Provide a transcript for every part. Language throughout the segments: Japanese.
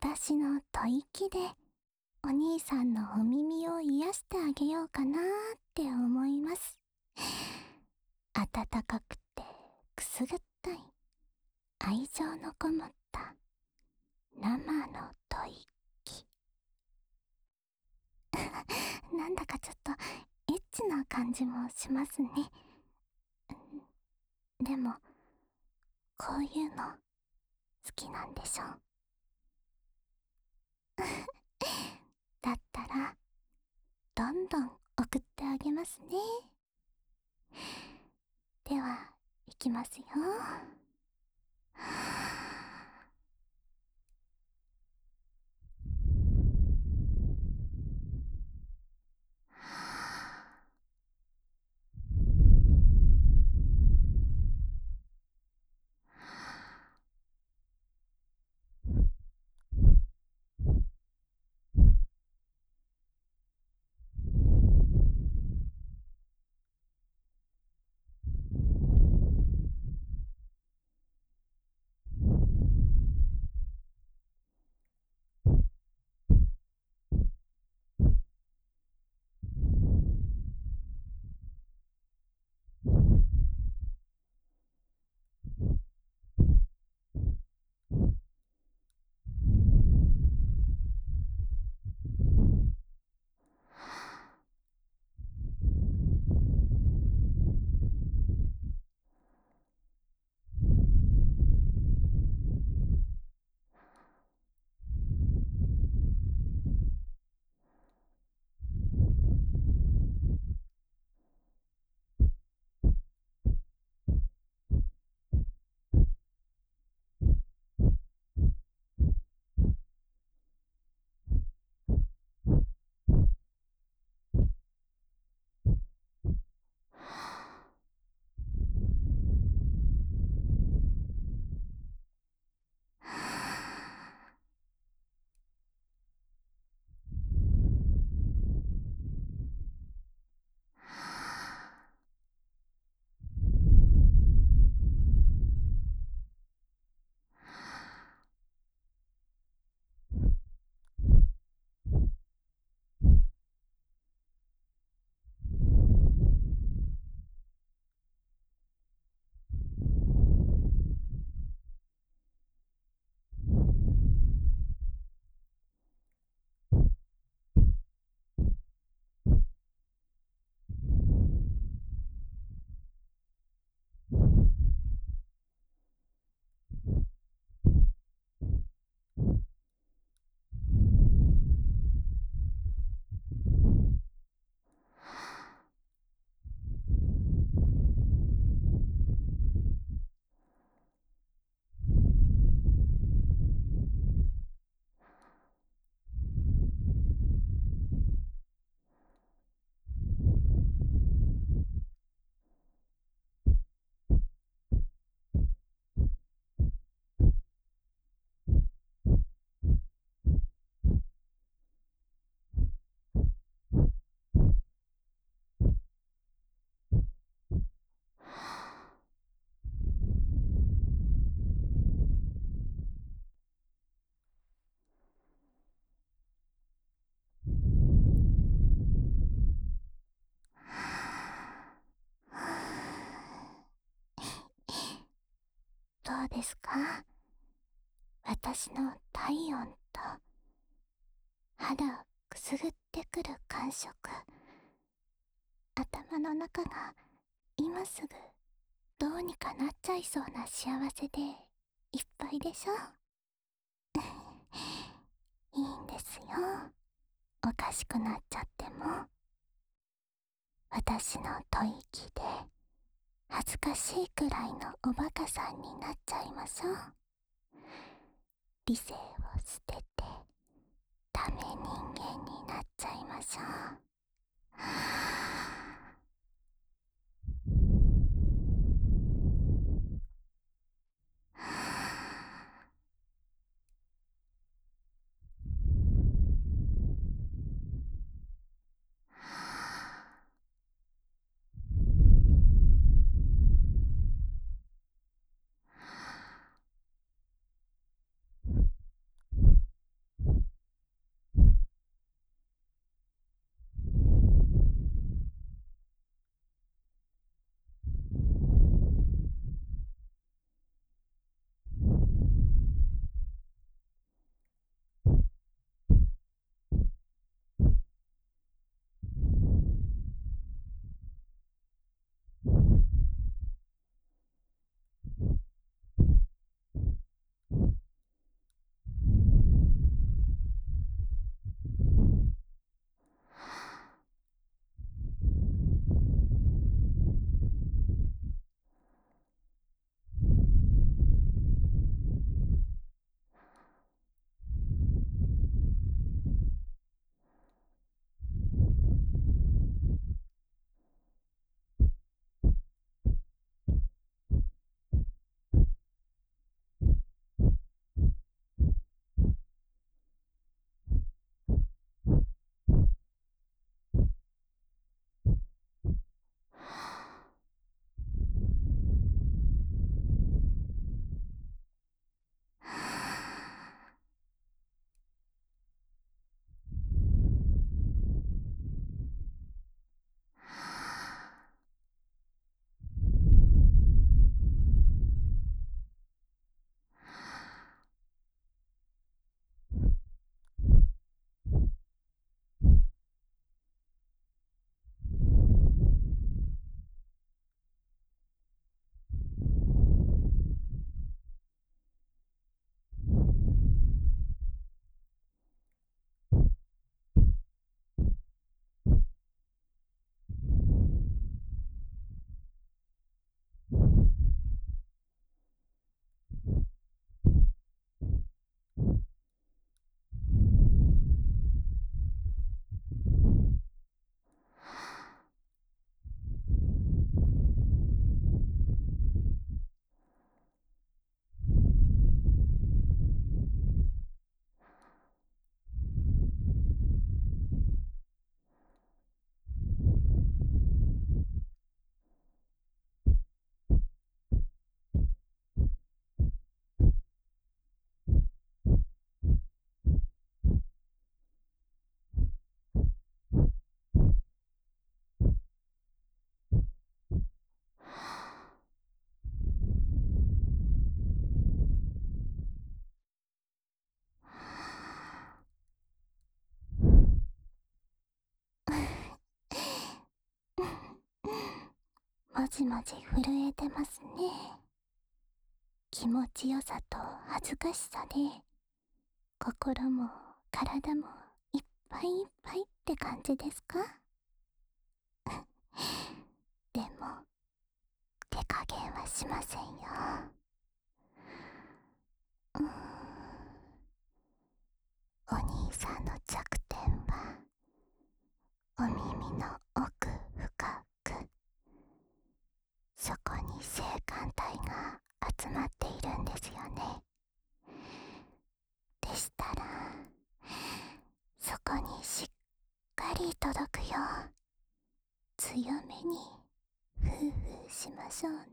私の吐息でお兄さんのお耳を癒してあげようかなって思います。温かくてくすぐったい愛情のこもった生の吐息。なんだかちょっとエッチな感じもしますね。でもこういうの好きなんでしょ。だったらどんどん送ってあげますね。では、いきますよ。どうですか？私の体温と肌をくすぐってくる感触。頭の中が今すぐどうにかなっちゃいそうな幸せでいっぱいでしょ。いいんですよ。おかしくなっちゃっても。私の吐息で恥ずかしいくらいのおバカさんになっちゃいましょう。理性を捨ててダメ人間になっちゃいましょう。 じもじ震えてますね。気持ちよさと恥ずかしさで心も体もいっぱいいっぱいって感じですか？でも手加減はしませんよ。うーん、お兄さんの弱点はお耳の奥深く、そこに性感帯が集まっているんですよね。でしたらそこにしっかり届くよう強めにフーフーしましょうね。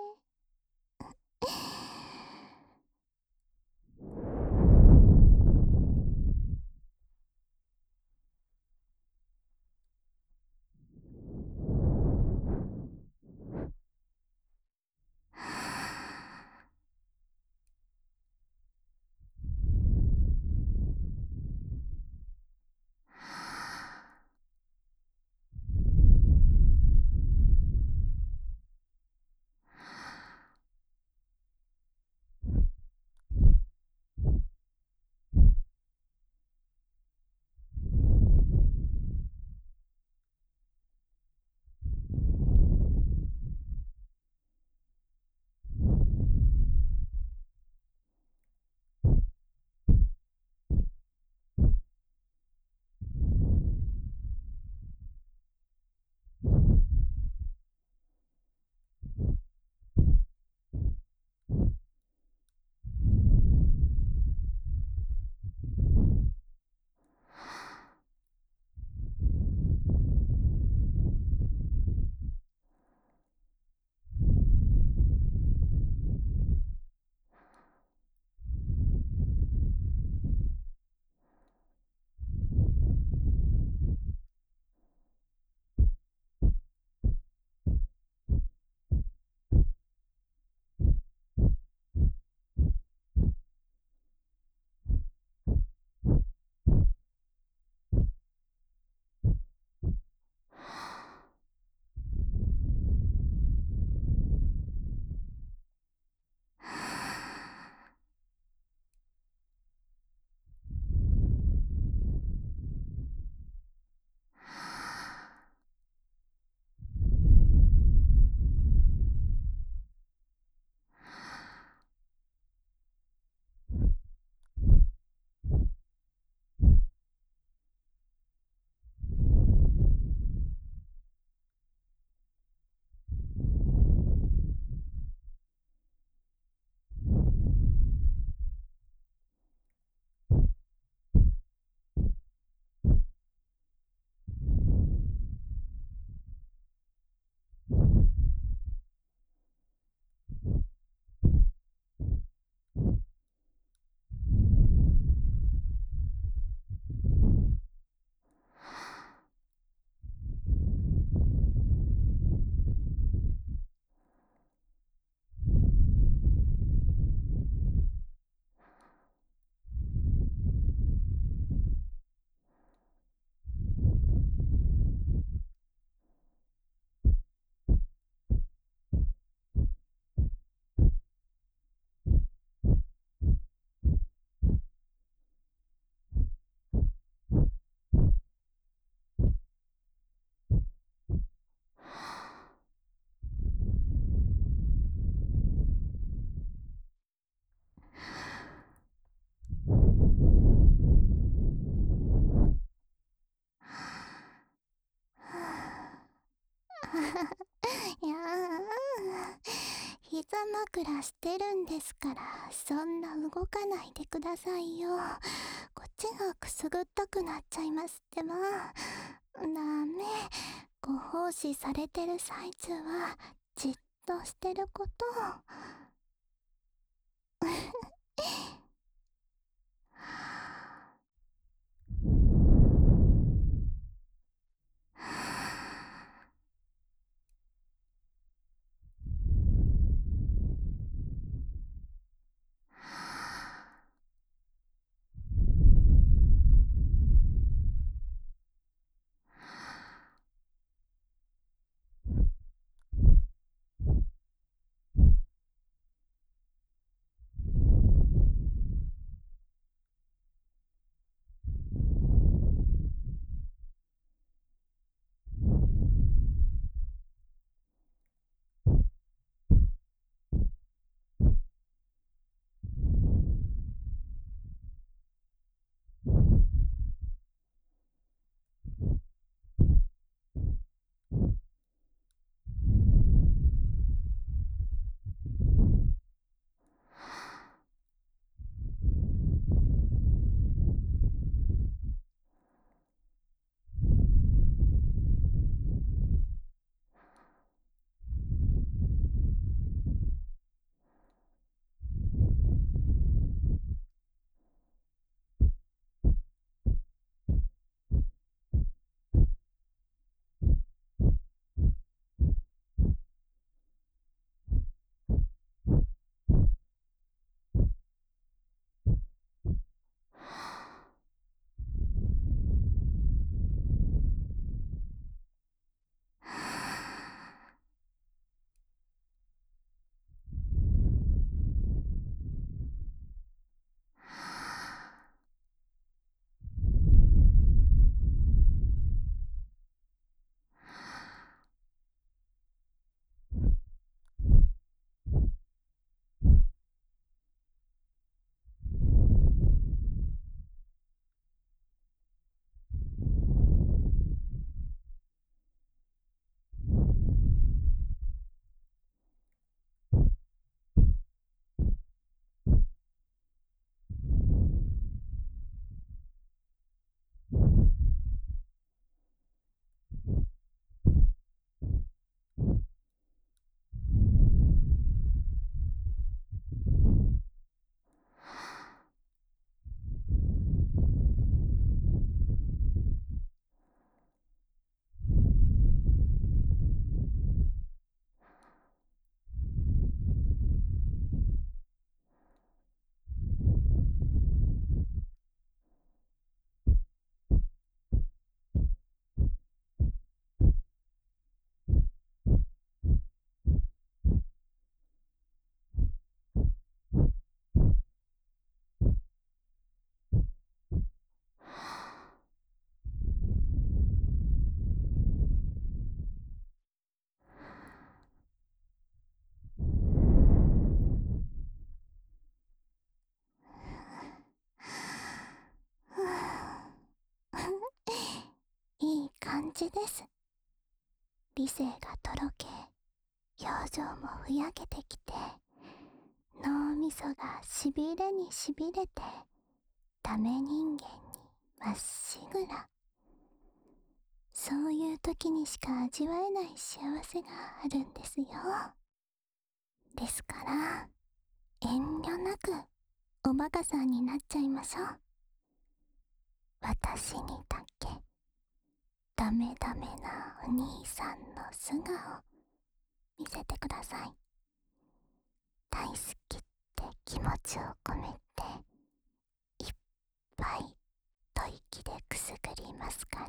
いや膝枕してるんですから、そんな動かないでくださいよ。こっちがくすぐったくなっちゃいますってば。ダメ。ご奉仕されてる最中はじっとしてること。 感じです。理性がとろけ、表情もふやけてきて、脳みそがしびれにしびれて、ダメ人間にまっしぐら。そういう時にしか味わえない幸せがあるんですよ。ですから、遠慮なくおバカさんになっちゃいましょう。私にだけダメダメなお兄さんの素顔見せてください。大好きって気持ちを込めていっぱい吐息でくすぐりますから。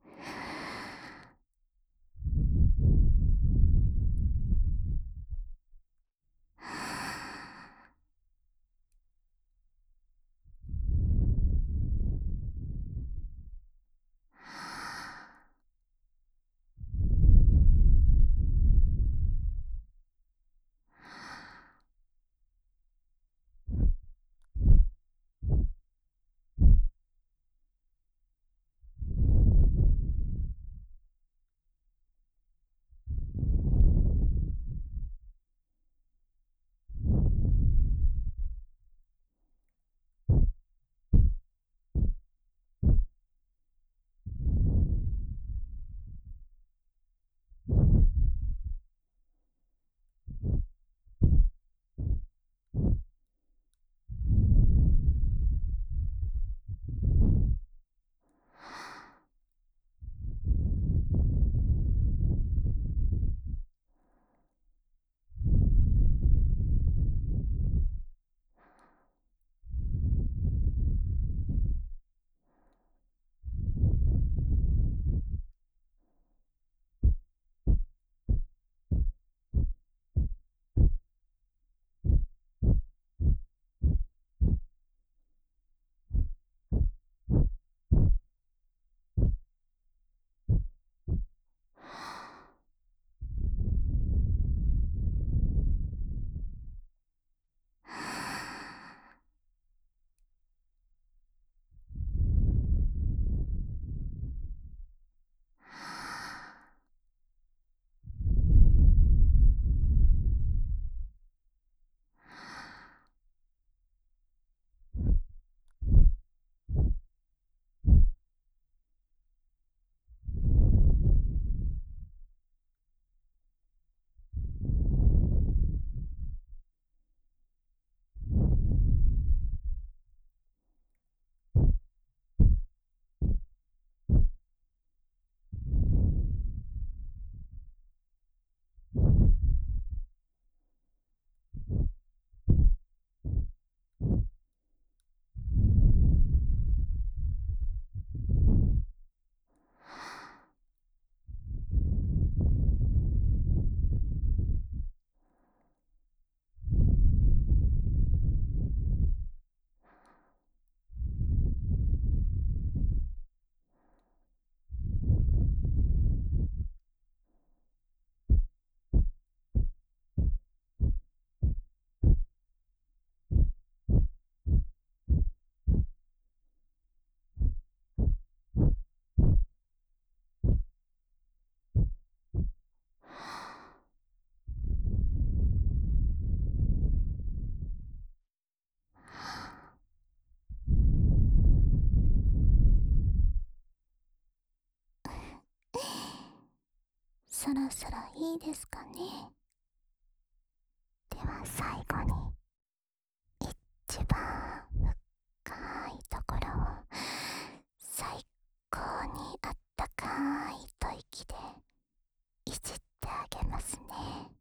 そろそろいいですかね。では最後に一番深いところを最高にあったかい吐息でいじってあげますね。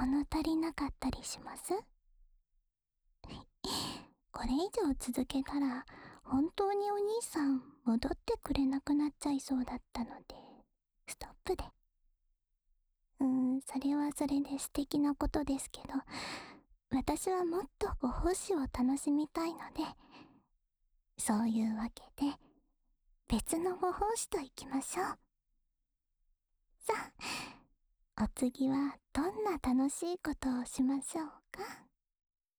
物足りなかったりします？これ以上続けたら本当にお兄さん戻ってくれなくなっちゃいそうだったので、ストップで。それはそれで素敵なことですけど、私はもっとご奉仕を楽しみたいので、そういうわけで別のご奉仕といきましょう。さあ、お次はどんな楽しいことをしましょうか。